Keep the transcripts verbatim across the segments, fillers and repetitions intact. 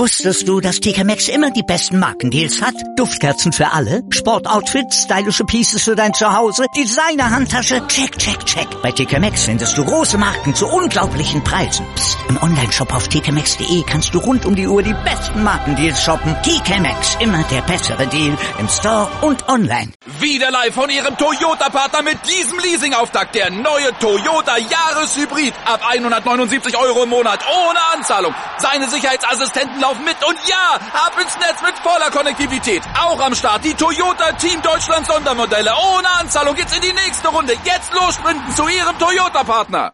Wusstest du, dass T K Maxx immer die besten Markendeals hat? Duftkerzen für alle, Sportoutfits, stylische Pieces für dein Zuhause, Designer-Handtasche, check, check, check. Bei T K Maxx findest du große Marken zu unglaublichen Preisen. Psst. Im Onlineshop auf t k maxx punkt d e kannst du rund um die Uhr die besten Markendeals shoppen. T K Maxx, immer der bessere Deal im Store und online. Wieder live von Ihrem Toyota-Partner mit diesem Leasing-Auftakt. Der neue Toyota Jahreshybrid. Ab hundertneunundsiebzig Euro im Monat ohne Anzahlung. Seine Sicherheitsassistenten laufen mit und ja, ab ins Netz mit voller Konnektivität. Auch am Start die Toyota Team Deutschland Sondermodelle. Ohne Anzahlung geht's in die nächste Runde. Jetzt los sprinten zu Ihrem Toyota-Partner.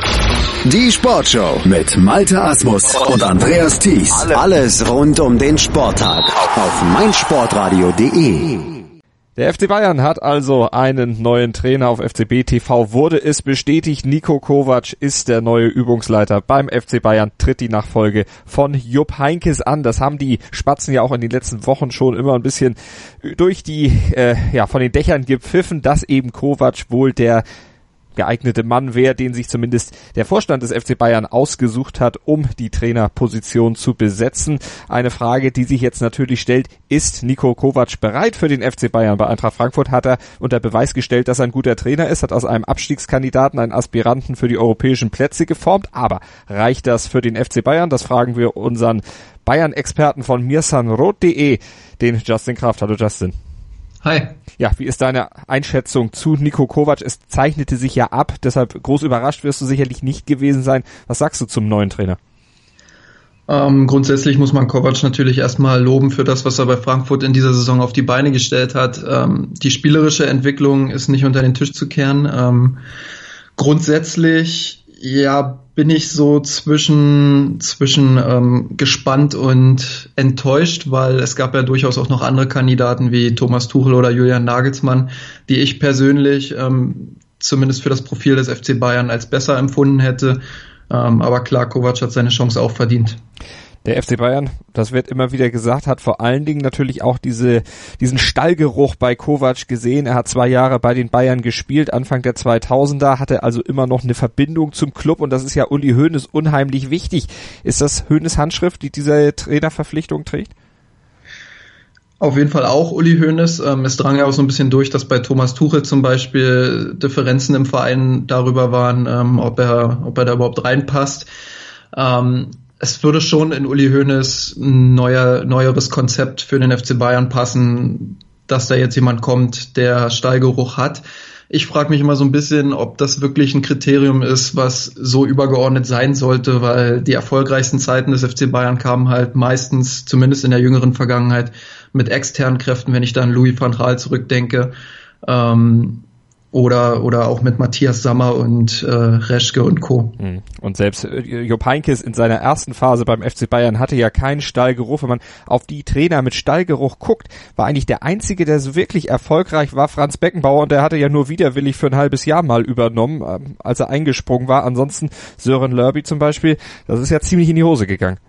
Die Sportshow mit Malte Asmus und Andreas Thies. Alles rund um den Sporttag auf meinsportradio punkt de. Der F C Bayern hat also einen neuen Trainer. Auf F C B T V wurde es bestätigt. Niko Kovac ist der neue Übungsleiter beim F C Bayern, tritt die Nachfolge von Jupp Heynckes an. Das haben die Spatzen ja auch in den letzten Wochen schon immer ein bisschen durch die, äh, ja, von den Dächern gepfiffen, dass eben Kovac wohl der geeignete Mann wäre, den sich zumindest der Vorstand des F C Bayern ausgesucht hat, um die Trainerposition zu besetzen. Eine Frage, die sich jetzt natürlich stellt, ist Niko Kovac bereit für den F C Bayern? Bei Eintracht Frankfurt hat er unter Beweis gestellt, dass er ein guter Trainer ist, hat aus einem Abstiegskandidaten einen Aspiranten für die europäischen Plätze geformt, aber reicht das für den F C Bayern? Das fragen wir unseren Bayern-Experten von mirsanroth punkt de, den Justin Kraft. Hallo Justin. Hi. Ja, wie ist deine Einschätzung zu Niko Kovac? Es zeichnete sich ja ab, deshalb groß überrascht wirst du sicherlich nicht gewesen sein. Was sagst du zum neuen Trainer? Ähm, grundsätzlich muss man Kovac natürlich erstmal loben für das, was er bei Frankfurt in dieser Saison auf die Beine gestellt hat. Ähm, die spielerische Entwicklung ist nicht unter den Tisch zu kehren. Ähm, grundsätzlich, ja, bin ich so zwischen zwischen ähm, gespannt und enttäuscht, weil es gab ja durchaus auch noch andere Kandidaten wie Thomas Tuchel oder Julian Nagelsmann, die ich persönlich ähm, zumindest für das Profil des F C Bayern als besser empfunden hätte. Ähm, aber klar, Kovac hat seine Chance auch verdient. Der F C Bayern, das wird immer wieder gesagt, hat vor allen Dingen natürlich auch diese diesen Stallgeruch bei Kovac gesehen. Er hat zwei Jahre bei den Bayern gespielt, Anfang der zweitausender, hatte also immer noch eine Verbindung zum Club und das ist ja Uli Hoeneß unheimlich wichtig. Ist das Hoeneß Handschrift, die diese Trainerverpflichtung trägt? Auf jeden Fall auch Uli Hoeneß. Ähm, es drang ja auch so ein bisschen durch, dass bei Thomas Tuchel zum Beispiel Differenzen im Verein darüber waren, ähm, ob er ob er da überhaupt reinpasst. Ähm, Es würde schon in Uli Hoeneß ein neuer, neueres Konzept für den F C Bayern passen, dass da jetzt jemand kommt, der Stallgeruch hat. Ich frage mich immer so ein bisschen, ob das wirklich ein Kriterium ist, was so übergeordnet sein sollte, weil die erfolgreichsten Zeiten des F C Bayern kamen halt meistens, zumindest in der jüngeren Vergangenheit, mit externen Kräften, wenn ich da an Louis van Gaal zurückdenke. Ähm, Oder oder auch mit Matthias Sammer und äh, Reschke und Co. Und selbst äh, Jupp Heynckes in seiner ersten Phase beim F C Bayern hatte ja keinen Stallgeruch. Wenn man auf die Trainer mit Stallgeruch guckt, war eigentlich der einzige, der so wirklich erfolgreich war, Franz Beckenbauer. Und der hatte ja nur widerwillig für ein halbes Jahr mal übernommen, äh, als er eingesprungen war. Ansonsten Sören Lörby zum Beispiel, das ist ja ziemlich in die Hose gegangen.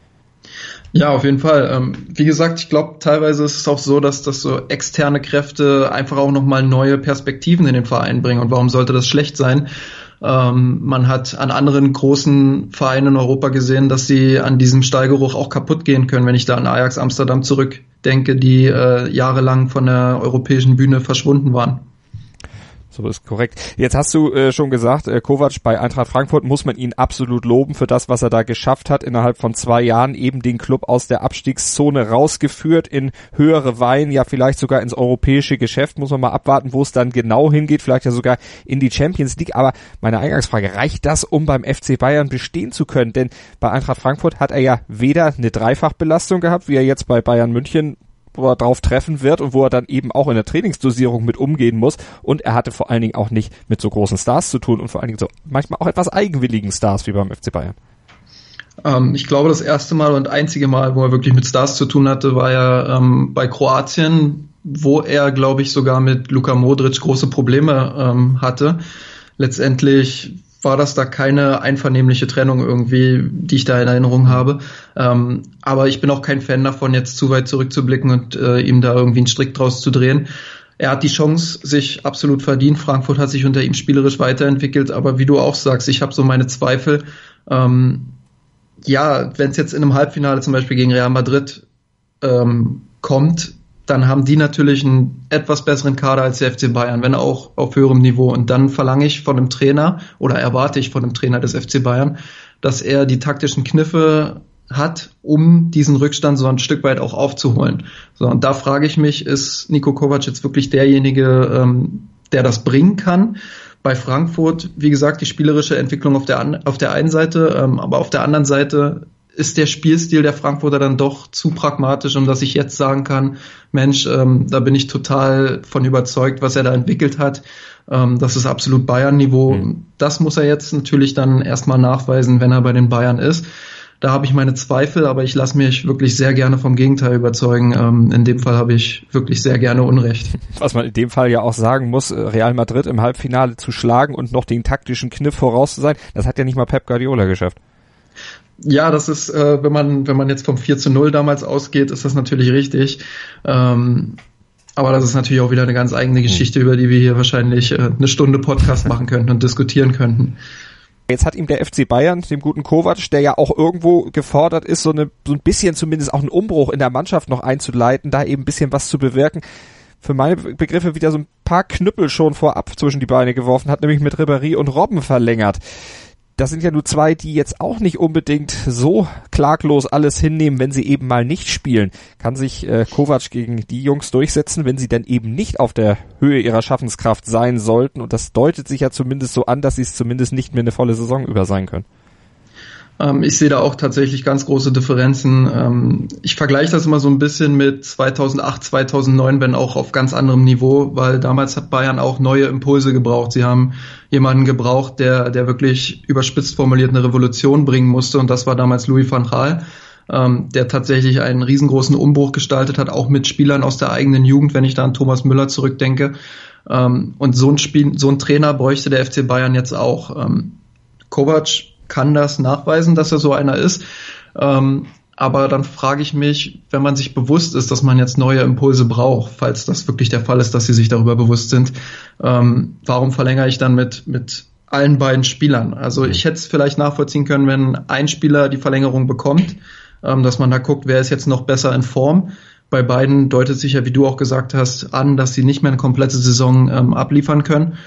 Ja, auf jeden Fall. Ähm, wie gesagt, ich glaube, teilweise ist es auch so, dass das so externe Kräfte einfach auch nochmal neue Perspektiven in den Verein bringen. Und warum sollte das schlecht sein? Ähm, man hat an anderen großen Vereinen in Europa gesehen, dass sie an diesem Stallgeruch auch kaputt gehen können. Wenn ich da an Ajax Amsterdam zurückdenke, die äh, jahrelang von der europäischen Bühne verschwunden waren. So ist korrekt. Jetzt hast du äh, schon gesagt, äh, Kovac bei Eintracht Frankfurt muss man ihn absolut loben für das, was er da geschafft hat. Innerhalb von zwei Jahren eben den Club aus der Abstiegszone rausgeführt in höhere Weihen, ja vielleicht sogar ins europäische Geschäft. Muss man mal abwarten, wo es dann genau hingeht. Vielleicht ja sogar in die Champions League. Aber meine Eingangsfrage, reicht das, um beim F C Bayern bestehen zu können? Denn bei Eintracht Frankfurt hat er ja weder eine Dreifachbelastung gehabt, wie er jetzt bei Bayern München, wo er drauf treffen wird und wo er dann eben auch in der Trainingsdosierung mit umgehen muss. Und er hatte vor allen Dingen auch nicht mit so großen Stars zu tun und vor allen Dingen so manchmal auch etwas eigenwilligen Stars wie beim F C Bayern. Ähm, ich glaube, das erste Mal und einzige Mal, wo er wirklich mit Stars zu tun hatte, war ja ähm, bei Kroatien, wo er, glaube ich, sogar mit Luka Modric große Probleme ähm, hatte. Letztendlich war das da keine einvernehmliche Trennung irgendwie, die ich da in Erinnerung habe. Ähm, aber ich bin auch kein Fan davon, jetzt zu weit zurückzublicken und äh, ihm da irgendwie einen Strick draus zu drehen. Er hat die Chance sich absolut verdient. Frankfurt hat sich unter ihm spielerisch weiterentwickelt. Aber wie du auch sagst, ich habe so meine Zweifel, ähm, ja, wenn es jetzt in einem Halbfinale zum Beispiel gegen Real Madrid ähm, kommt, dann haben die natürlich einen etwas besseren Kader als der F C Bayern, wenn auch auf höherem Niveau. Und dann verlange ich von dem Trainer oder erwarte ich von dem Trainer des F C Bayern, dass er die taktischen Kniffe hat, um diesen Rückstand so ein Stück weit auch aufzuholen. So, und da frage ich mich, ist Niko Kovac jetzt wirklich derjenige, ähm, der das bringen kann? Bei Frankfurt, wie gesagt, die spielerische Entwicklung auf der, an, auf der einen Seite, ähm, aber auf der anderen Seite ist der Spielstil der Frankfurter dann doch zu pragmatisch, um dass ich jetzt sagen kann, Mensch, ähm, da bin ich total von überzeugt, was er da entwickelt hat. Ähm, das ist absolut Bayern-Niveau. Mhm. Das muss er jetzt natürlich dann erstmal nachweisen, wenn er bei den Bayern ist. Da habe ich meine Zweifel, aber ich lasse mich wirklich sehr gerne vom Gegenteil überzeugen. Ähm, in dem Fall habe ich wirklich sehr gerne Unrecht. Was man in dem Fall ja auch sagen muss, Real Madrid im Halbfinale zu schlagen und noch den taktischen Kniff voraus zu sein, das hat ja nicht mal Pep Guardiola geschafft. Ja, das ist, äh, wenn man wenn man jetzt vom vier zu null damals ausgeht, ist das natürlich richtig. Ähm, aber das ist natürlich auch wieder eine ganz eigene Geschichte, über die wir hier wahrscheinlich äh, eine Stunde Podcast machen könnten und diskutieren könnten. Jetzt hat ihm der F C Bayern, dem guten Kovac, der ja auch irgendwo gefordert ist, so eine so ein bisschen zumindest auch einen Umbruch in der Mannschaft noch einzuleiten, da eben ein bisschen was zu bewirken, für meine Begriffe wieder so ein paar Knüppel schon vorab zwischen die Beine geworfen, hat nämlich mit Ribéry und Robben verlängert. Das sind ja nur zwei, die jetzt auch nicht unbedingt so klaglos alles hinnehmen, wenn sie eben mal nicht spielen. Kann sich äh, Kovac gegen die Jungs durchsetzen, wenn sie dann eben nicht auf der Höhe ihrer Schaffenskraft sein sollten? Und das deutet sich ja zumindest so an, dass sie es zumindest nicht mehr eine volle Saison über sein können. Ähm, ich sehe da auch tatsächlich ganz große Differenzen. Ähm, ich vergleiche das immer so ein bisschen mit zweitausendacht, zweitausendneun, wenn auch auf ganz anderem Niveau, weil damals hat Bayern auch neue Impulse gebraucht. Sie haben jemanden gebraucht, der der wirklich überspitzt formuliert eine Revolution bringen musste, und das war damals Louis van Gaal, ähm, der tatsächlich einen riesengroßen Umbruch gestaltet hat, auch mit Spielern aus der eigenen Jugend, wenn ich da an Thomas Müller zurückdenke. Ähm, und so ein Spiel, so ein Trainer bräuchte der F C Bayern jetzt auch. Ähm, Kovac kann das nachweisen, dass er so einer ist. Ähm, aber dann frage ich mich, wenn man sich bewusst ist, dass man jetzt neue Impulse braucht, falls das wirklich der Fall ist, dass sie sich darüber bewusst sind, ähm, warum verlängere ich dann mit mit allen beiden Spielern? Also ich hätte es vielleicht nachvollziehen können, wenn ein Spieler die Verlängerung bekommt, ähm, dass man da guckt, wer ist jetzt noch besser in Form. Bei beiden deutet sich ja, wie du auch gesagt hast, an, dass sie nicht mehr eine komplette Saison ähm, abliefern können.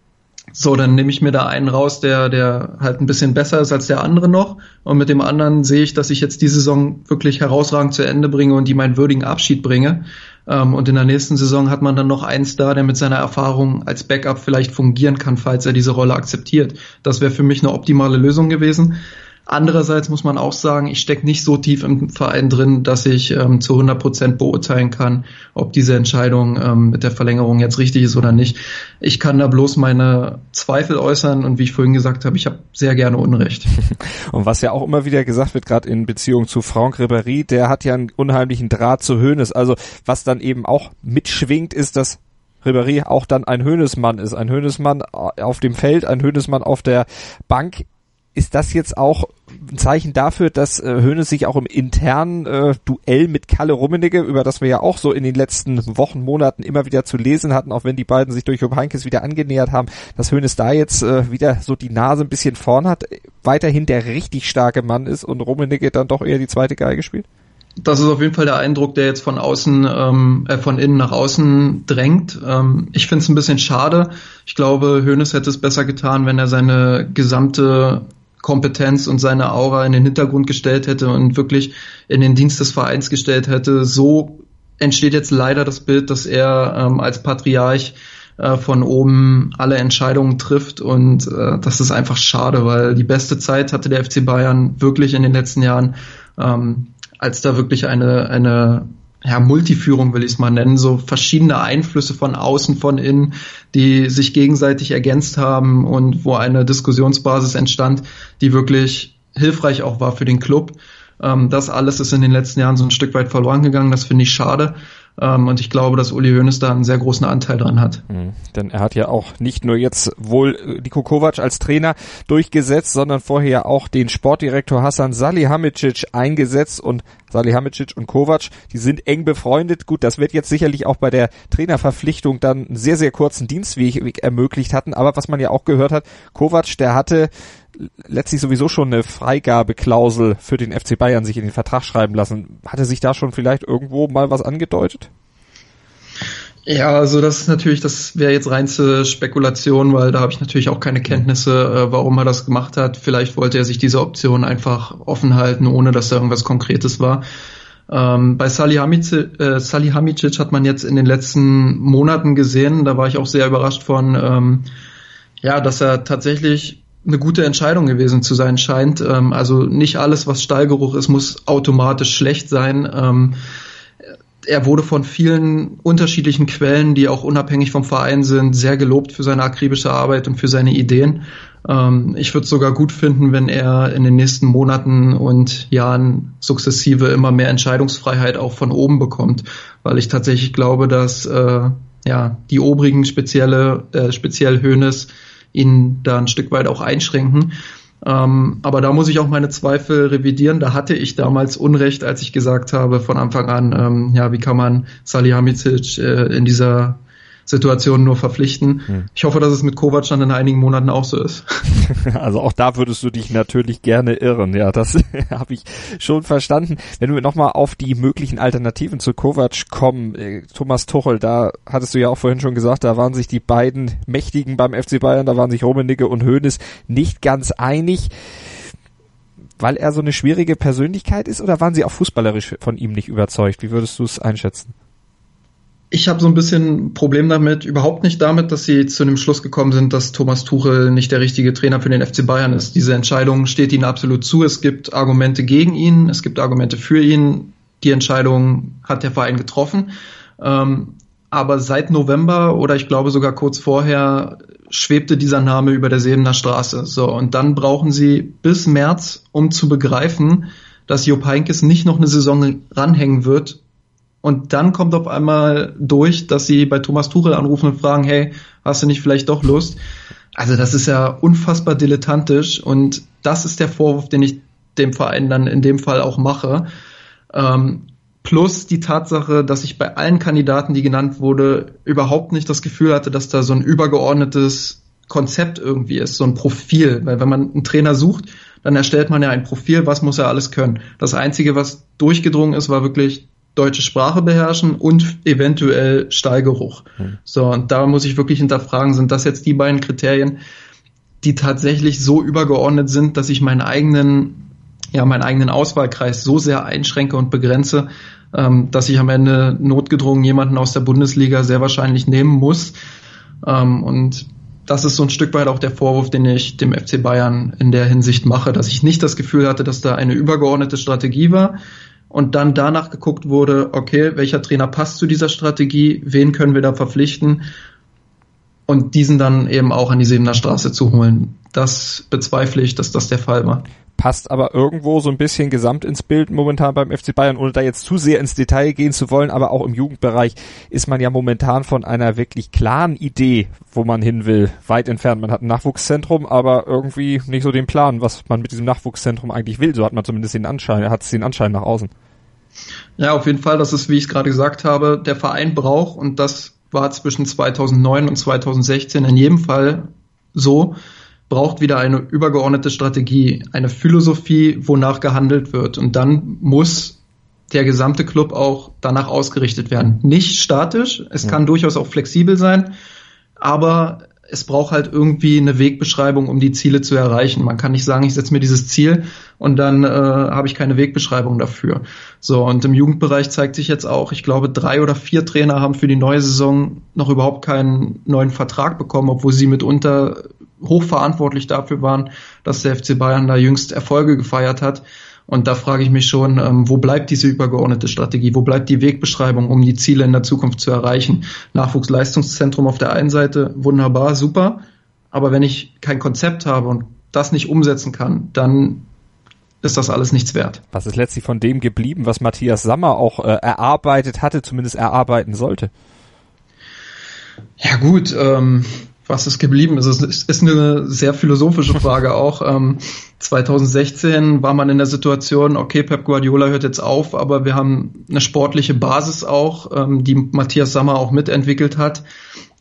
So, dann nehme ich mir da einen raus, der der halt ein bisschen besser ist als der andere noch. Und mit dem anderen sehe ich, dass ich jetzt die Saison wirklich herausragend zu Ende bringe und die meinen würdigen Abschied bringe. Ähm, und in der nächsten Saison hat man dann noch einen Star, der mit seiner Erfahrung als Backup vielleicht fungieren kann, falls er diese Rolle akzeptiert. Das wäre für mich eine optimale Lösung gewesen. Andererseits muss man auch sagen, ich stecke nicht so tief im Verein drin, dass ich ähm, zu hundert Prozent beurteilen kann, ob diese Entscheidung ähm, mit der Verlängerung jetzt richtig ist oder nicht. Ich kann da bloß meine Zweifel äußern, und wie ich vorhin gesagt habe, ich habe sehr gerne Unrecht. Und was ja auch immer wieder gesagt wird, gerade in Beziehung zu Franck Ribéry, der hat ja einen unheimlichen Draht zu Hoeneß. Also was dann eben auch mitschwingt, ist, dass Ribéry auch dann ein Hoeneß-Mann ist. Ein Hoeneß-Mann auf dem Feld, ein Hoeneß-Mann auf der Bank. Ist das jetzt auch ein Zeichen dafür, dass äh, Hoeneß sich auch im internen äh, Duell mit Kalle Rummenigge, über das wir ja auch so in den letzten Wochen, Monaten immer wieder zu lesen hatten, auch wenn die beiden sich durch Jupp Heynckes wieder angenähert haben, dass Hoeneß da jetzt äh, wieder so die Nase ein bisschen vorn hat, weiterhin der richtig starke Mann ist und Rummenigge dann doch eher die zweite Geige spielt? Das ist auf jeden Fall der Eindruck, der jetzt von außen, ähm, äh, von innen nach außen drängt. Ähm, ich finde es ein bisschen schade. Ich glaube, Hoeneß hätte es besser getan, wenn er seine gesamte Kompetenz und seine Aura in den Hintergrund gestellt hätte und wirklich in den Dienst des Vereins gestellt hätte. So entsteht jetzt leider das Bild, dass er ähm, als Patriarch äh, von oben alle Entscheidungen trifft, und äh, das ist einfach schade, weil die beste Zeit hatte der F C Bayern wirklich in den letzten Jahren, ähm, als da wirklich eine eine ja, Multiführung will ich es mal nennen, so verschiedene Einflüsse von außen, von innen, die sich gegenseitig ergänzt haben und wo eine Diskussionsbasis entstand, die wirklich hilfreich auch war für den Club. Ähm, das alles ist in den letzten Jahren so ein Stück weit verloren gegangen, das finde ich schade. Ähm, und ich glaube, dass Uli Hoeneß da einen sehr großen Anteil dran hat. Mhm. Denn er hat ja auch nicht nur jetzt wohl Niko Kovac als Trainer durchgesetzt, sondern vorher ja auch den Sportdirektor Hasan Salihamidzic eingesetzt, und Salihamidzic und Kovac, die sind eng befreundet. Gut, das wird jetzt sicherlich auch bei der Trainerverpflichtung dann einen sehr, sehr kurzen Dienstweg ermöglicht hatten. Aber was man ja auch gehört hat, Kovac, der hatte letztlich sowieso schon eine Freigabeklausel für den F C Bayern sich in den Vertrag schreiben lassen. Hatte sich da schon vielleicht irgendwo mal was angedeutet? Ja, also das ist natürlich, das wäre jetzt reinste Spekulation, weil da habe ich natürlich auch keine Kenntnisse, äh, warum er das gemacht hat. Vielleicht wollte er sich diese Option einfach offen halten, ohne dass da irgendwas Konkretes war. Ähm, bei Salihamidzic, äh, Salihamidzic hat man jetzt in den letzten Monaten gesehen, da war ich auch sehr überrascht von, ähm, ja, dass er tatsächlich eine gute Entscheidung gewesen zu sein scheint. Ähm, also nicht alles, was Stallgeruch ist, muss automatisch schlecht sein. Ähm, Er wurde von vielen unterschiedlichen Quellen, die auch unabhängig vom Verein sind, sehr gelobt für seine akribische Arbeit und für seine Ideen. Ähm, ich würde es sogar gut finden, wenn er in den nächsten Monaten und Jahren sukzessive immer mehr Entscheidungsfreiheit auch von oben bekommt, weil ich tatsächlich glaube, dass äh, ja die obrigen spezielle, äh, speziell Hoeneß ihn da ein Stück weit auch einschränken. Ähm, aber da muss ich auch meine Zweifel revidieren. Da hatte ich damals Unrecht, als ich gesagt habe von Anfang an, ähm, ja, wie kann man Salihamidzic äh, in dieser Situation nur verpflichten. Hm. Ich hoffe, dass es mit Kovac dann in einigen Monaten auch so ist. Also auch da würdest du dich natürlich gerne irren. Ja, das habe ich schon verstanden. Wenn wir nochmal auf die möglichen Alternativen zu Kovac kommen, äh, Thomas Tuchel, da hattest du ja auch vorhin schon gesagt, da waren sich die beiden Mächtigen beim F C Bayern, da waren sich Rummenigge und Hoeneß nicht ganz einig, weil er so eine schwierige Persönlichkeit ist, oder waren sie auch fußballerisch von ihm nicht überzeugt? Wie würdest du es einschätzen? Ich habe so ein bisschen ein Problem damit, überhaupt nicht damit, dass sie zu dem Schluss gekommen sind, dass Thomas Tuchel nicht der richtige Trainer für den F C Bayern ist. Diese Entscheidung steht ihnen absolut zu. Es gibt Argumente gegen ihn, es gibt Argumente für ihn. Die Entscheidung hat der Verein getroffen. Ähm, aber seit November oder ich glaube sogar kurz vorher schwebte dieser Name über der Sebener Straße. So, und dann brauchen sie bis März, um zu begreifen, dass Jupp Heynckes nicht noch eine Saison ranhängen wird. Und dann kommt auf einmal durch, dass sie bei Thomas Tuchel anrufen und fragen, hey, hast du nicht vielleicht doch Lust? Also das ist ja unfassbar dilettantisch und das ist der Vorwurf, den ich dem Verein dann in dem Fall auch mache. Ähm, plus die Tatsache, dass ich bei allen Kandidaten, die genannt wurde, überhaupt nicht das Gefühl hatte, dass da so ein übergeordnetes Konzept irgendwie ist, so ein Profil. Weil wenn man einen Trainer sucht, dann erstellt man ja ein Profil, was muss er alles können. Das Einzige, was durchgedrungen ist, war wirklich deutsche Sprache beherrschen und eventuell Stallgeruch. Hm. So, und da muss ich wirklich hinterfragen, sind das jetzt die beiden Kriterien, die tatsächlich so übergeordnet sind, dass ich meinen eigenen, ja, meinen eigenen Auswahlkreis so sehr einschränke und begrenze, ähm, dass ich am Ende notgedrungen jemanden aus der Bundesliga sehr wahrscheinlich nehmen muss. Ähm, und das ist so ein Stück weit auch der Vorwurf, den ich dem F C Bayern in der Hinsicht mache, dass ich nicht das Gefühl hatte, dass da eine übergeordnete Strategie war, und dann danach geguckt wurde, okay, welcher Trainer passt zu dieser Strategie, wen können wir da verpflichten und diesen dann eben auch an die Sebener Straße zu holen. Das bezweifle ich, dass das der Fall war. Passt aber irgendwo so ein bisschen gesamt ins Bild momentan beim F C Bayern, ohne da jetzt zu sehr ins Detail gehen zu wollen, aber auch im Jugendbereich ist man ja momentan von einer wirklich klaren Idee, wo man hin will, weit entfernt. Man hat ein Nachwuchszentrum, aber irgendwie nicht so den Plan, was man mit diesem Nachwuchszentrum eigentlich will. So hat man zumindest den Anschein, hat es den Anschein nach außen. Ja, auf jeden Fall, das ist, wie ich es gerade gesagt habe, der Verein braucht, und das war zwischen zweitausendneun und zweitausendsechzehn in jedem Fall so, braucht wieder eine übergeordnete Strategie, eine Philosophie, wonach gehandelt wird. Und dann muss der gesamte Club auch danach ausgerichtet werden. Nicht statisch, es ja. kann durchaus auch flexibel sein, aber es braucht halt irgendwie eine Wegbeschreibung, um die Ziele zu erreichen. Man kann nicht sagen, ich setze mir dieses Ziel und dann äh, habe ich keine Wegbeschreibung dafür. So, und im Jugendbereich zeigt sich jetzt auch, ich glaube, drei oder vier Trainer haben für die neue Saison noch überhaupt keinen neuen Vertrag bekommen, obwohl sie mitunter hochverantwortlich dafür waren, dass der F C Bayern da jüngst Erfolge gefeiert hat. Und da frage ich mich schon, ähm, wo bleibt diese übergeordnete Strategie? Wo bleibt die Wegbeschreibung, um die Ziele in der Zukunft zu erreichen? Nachwuchsleistungszentrum auf der einen Seite, wunderbar, super. Aber wenn ich kein Konzept habe und das nicht umsetzen kann, dann ist das alles nichts wert. Was ist letztlich von dem geblieben, was Matthias Sammer auch äh, erarbeitet hatte, zumindest erarbeiten sollte? Ja gut, ähm, was ist geblieben? Es ist, ist eine sehr philosophische Frage auch. Ähm, zweitausendsechzehn war man in der Situation, okay, Pep Guardiola hört jetzt auf, aber wir haben eine sportliche Basis auch, ähm, die Matthias Sammer auch mitentwickelt hat.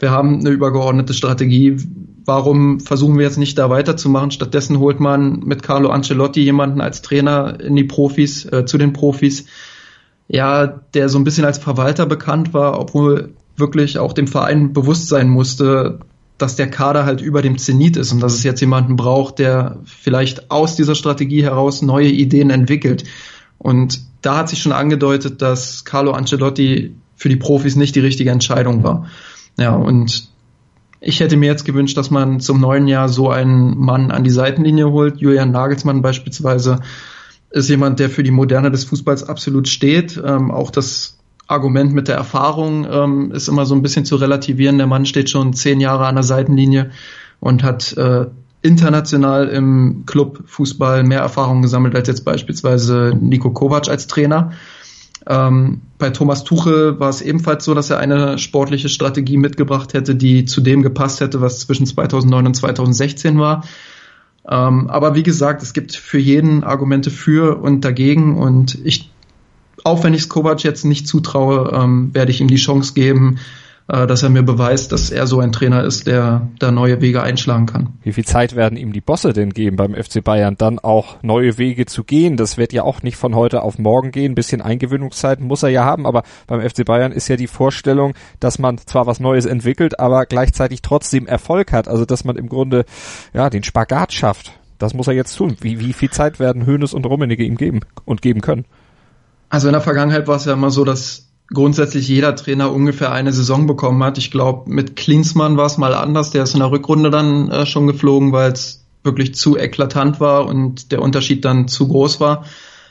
wir haben eine übergeordnete Strategie. Warum versuchen wir jetzt nicht da weiterzumachen? Stattdessen holt man mit Carlo Ancelotti jemanden als Trainer in die Profis, äh, zu den Profis, ja, der so ein bisschen als Verwalter bekannt war, obwohl wirklich auch dem Verein bewusst sein musste, dass der Kader halt über dem Zenit ist und dass es jetzt jemanden braucht, der vielleicht aus dieser Strategie heraus neue Ideen entwickelt. Und da hat sich schon angedeutet, dass Carlo Ancelotti für die Profis nicht die richtige Entscheidung war. Ja, und ich hätte mir jetzt gewünscht, dass man zum neuen Jahr so einen Mann an die Seitenlinie holt. Julian Nagelsmann beispielsweise ist jemand, der für die Moderne des Fußballs absolut steht. Ähm, auch das Argument mit der Erfahrung ähm, ist immer so ein bisschen zu relativieren. Der Mann steht schon zehn Jahre an der Seitenlinie und hat äh, international im Clubfußball mehr Erfahrung gesammelt als jetzt beispielsweise Niko Kovac als Trainer. Ähm, bei Thomas Tuchel war es ebenfalls so, dass er eine sportliche Strategie mitgebracht hätte, die zu dem gepasst hätte, was zwischen zweitausendneun und zweitausendsechzehn war. Ähm, aber wie gesagt, es gibt für jeden Argumente für und dagegen und ich, auch wenn ich es Kovac jetzt nicht zutraue, ähm, werde ich ihm die Chance geben, äh, dass er mir beweist, dass er so ein Trainer ist, der da neue Wege einschlagen kann. Wie viel Zeit werden ihm die Bosse denn geben beim F C Bayern, dann auch neue Wege zu gehen? Das wird ja auch nicht von heute auf morgen gehen. Ein bisschen Eingewöhnungszeit muss er ja haben, aber beim F C Bayern ist ja die Vorstellung, dass man zwar was Neues entwickelt, aber gleichzeitig trotzdem Erfolg hat. Also dass man im Grunde ja den Spagat schafft. Das muss er jetzt tun. Wie, wie viel Zeit werden Hoeneß und Rummenigge ihm geben und geben können? Also in der Vergangenheit war es ja immer so, dass grundsätzlich jeder Trainer ungefähr eine Saison bekommen hat. Ich glaube, mit Klinsmann war es mal anders. Der ist in der Rückrunde dann äh, schon geflogen, weil es wirklich zu eklatant war und der Unterschied dann zu groß war.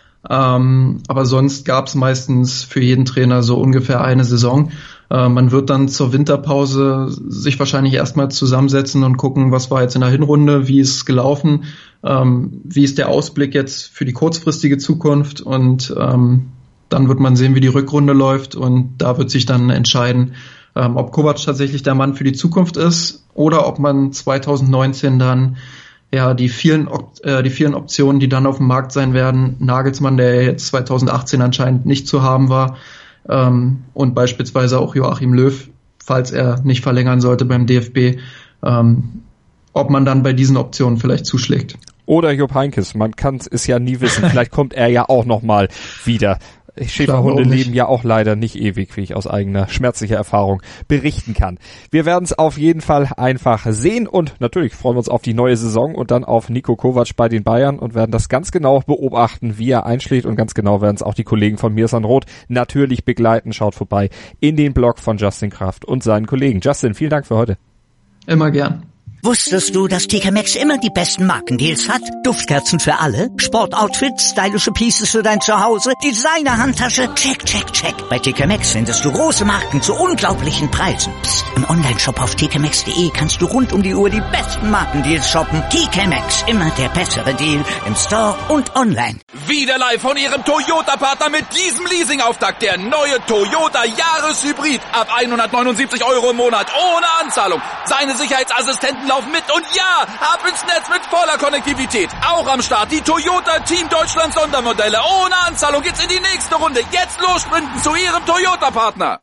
Ähm, aber sonst gab es meistens für jeden Trainer so ungefähr eine Saison. Äh, man wird dann zur Winterpause sich wahrscheinlich erstmal zusammensetzen und gucken, was war jetzt in der Hinrunde, wie ist es gelaufen, ähm, wie ist der Ausblick jetzt für die kurzfristige Zukunft und ähm, dann wird man sehen, wie die Rückrunde läuft und da wird sich dann entscheiden, ähm, ob Kovac tatsächlich der Mann für die Zukunft ist oder ob man zweitausendneunzehn dann ja die vielen äh, die vielen Optionen, die dann auf dem Markt sein werden, Nagelsmann, der jetzt zweitausendachtzehn anscheinend nicht zu haben war, ähm, und beispielsweise auch Joachim Löw, falls er nicht verlängern sollte beim D F B, ähm, ob man dann bei diesen Optionen vielleicht zuschlägt. Oder Jupp Heynckes, man kann es ja nie wissen. Vielleicht kommt er ja auch nochmal wieder. Schäferhunde leben ja auch leider nicht ewig, wie ich aus eigener schmerzlicher Erfahrung berichten kann. Wir werden es auf jeden Fall einfach sehen und natürlich freuen wir uns auf die neue Saison und dann auf Niko Kovac bei den Bayern und werden das ganz genau beobachten, wie er einschlägt und ganz genau werden es auch die Kollegen von Mirsan Roth natürlich begleiten. Schaut vorbei in den Blog von Justin Kraft und seinen Kollegen. Justin, vielen Dank für heute. Immer gern. Wusstest du, dass T K Maxx immer die besten Markendeals hat? Duftkerzen für alle, Sportoutfits, stylische Pieces für dein Zuhause, Designer-Handtasche, check, check, check. Bei T K Maxx findest du große Marken zu unglaublichen Preisen. Psst. Im Onlineshop auf t k maxx punkt de kannst du rund um die Uhr die besten Markendeals shoppen. T K Maxx, immer der bessere Deal im Store und online. Wieder live von ihrem Toyota-Partner mit diesem Leasing-Auftakt. Der neue Toyota Jahreshybrid. Ab hundertneunundsiebzig Euro im Monat ohne Anzahlung. Seine Sicherheitsassistenten laufen mit und ja, ab ins Netz mit voller Konnektivität. Auch am Start die Toyota Team Deutschland Sondermodelle. Ohne Anzahlung geht's in die nächste Runde. Jetzt los sprinten zu ihrem Toyota-Partner.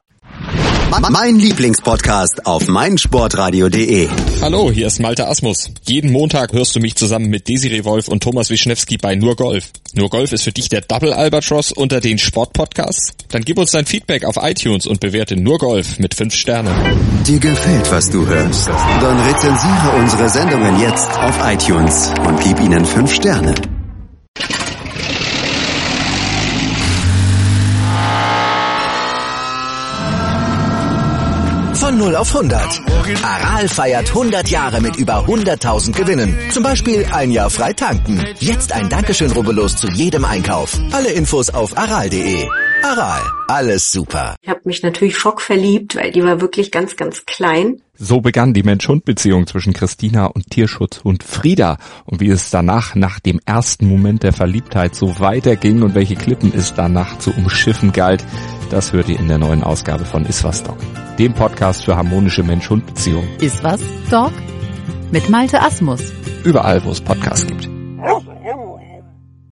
Mein Lieblingspodcast auf meinsportradio punkt de. Hallo, hier ist Malte Asmus. Jeden Montag hörst du mich zusammen mit Desiree Wolf und Thomas Wischnewski bei Nur Golf. Nur Golf ist für dich der Double Albatross unter den Sportpodcasts? Dann gib uns dein Feedback auf iTunes und bewerte Nur Golf mit fünf Sternen. Dir gefällt, was du hörst? Dann rezensiere unsere Sendungen jetzt auf iTunes und gib ihnen fünf Sterne. Von null auf hundert. Aral feiert hundert Jahre mit über hunderttausend Gewinnen. Zum Beispiel ein Jahr frei tanken. Jetzt ein Dankeschön, rubbellos zu jedem Einkauf. Alle Infos auf aral punkt de. Aral, alles super. Ich habe mich natürlich schockverliebt, weil die war wirklich ganz, ganz klein. So begann die Mensch-Hund-Beziehung zwischen Christina und Tierschutzhund Frieda. Und wie es danach, nach dem ersten Moment der Verliebtheit, so weiterging und welche Klippen es danach zu umschiffen galt, das hört ihr in der neuen Ausgabe von Iswas Dog, dem Podcast für harmonische Mensch-Hund-Beziehungen. Iswas Dog? Mit Malte Asmus. Überall, wo es Podcasts gibt.